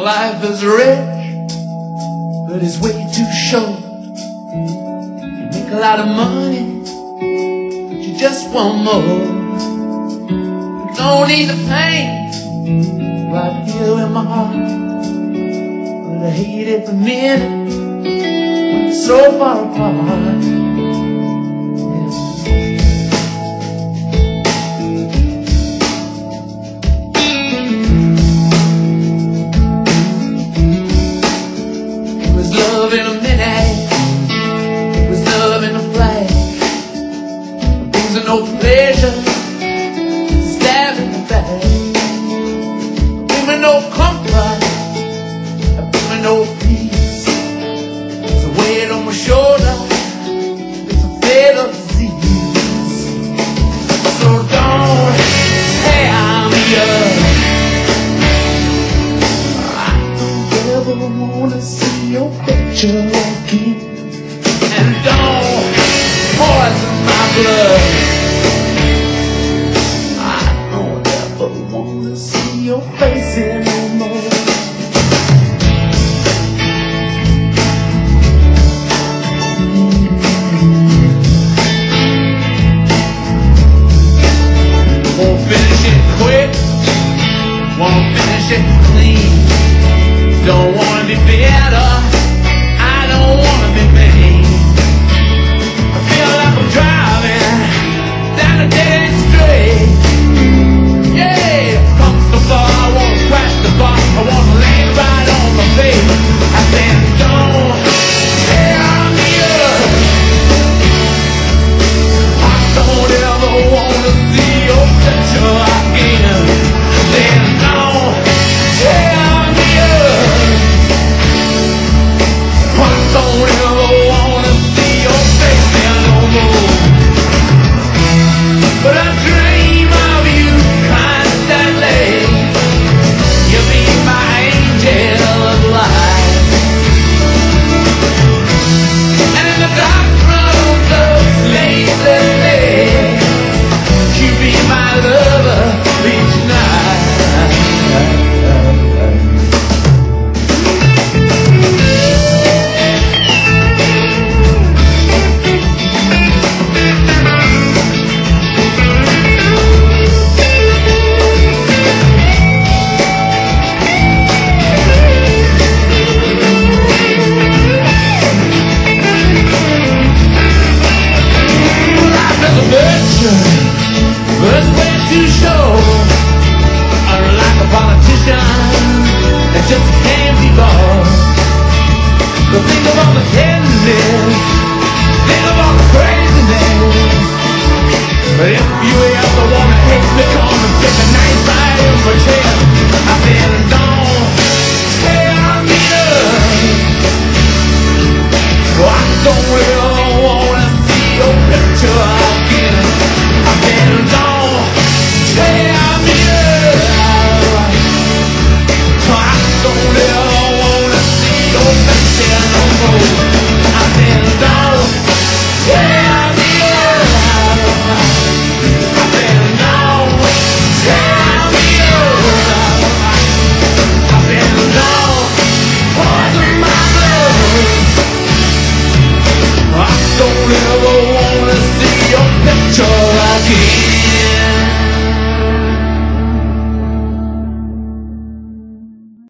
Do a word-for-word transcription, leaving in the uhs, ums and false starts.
Life is rich, but it's way too short. You make a lot of money, but you just want more. You don't need the pain right here in my heart, but I hate every minute when it's so far apart. Love in a minute, it was love in a flash. Things are no pleasure, stab in the back. Bring me no comfort, bring me no peace. It's a weight on my shoulder, it's a fatal disease. So don't tear me up. I don't ever wanna see your picture again, and don't poison my blood. I don't ever wanna see your face anymore. Won't finish it quick, won't finish it clean. Don't wanna be better, I don't wanna be mean. I feel like I'm driving down a dead end street. Yeah, come so far, I wanna crash the bar, I wanna land right on my feet. I said, don't tear me up. I don't ever wanna see your picture again. Then don't tear me up. I don't ever wanna see your face there no more. But I dream of you constantly. You be my angel of light. And in the dark rooms of sleepless days, you be my lover each night. First way to show, unlike a politician that just can't be bought. But think of all the tenderness, think of all the craziness. But if you ever wanna hate me, come and take a nice bite in my chest. I said, don't tear me up. Well, I don't really wanna see your picture again. I said, don't tear me up. I don't ever wanna see your face there no more. I said, don't tear me up. I said, don't tear me up. I said, don't poison my blood. I don't ever wanna see your picture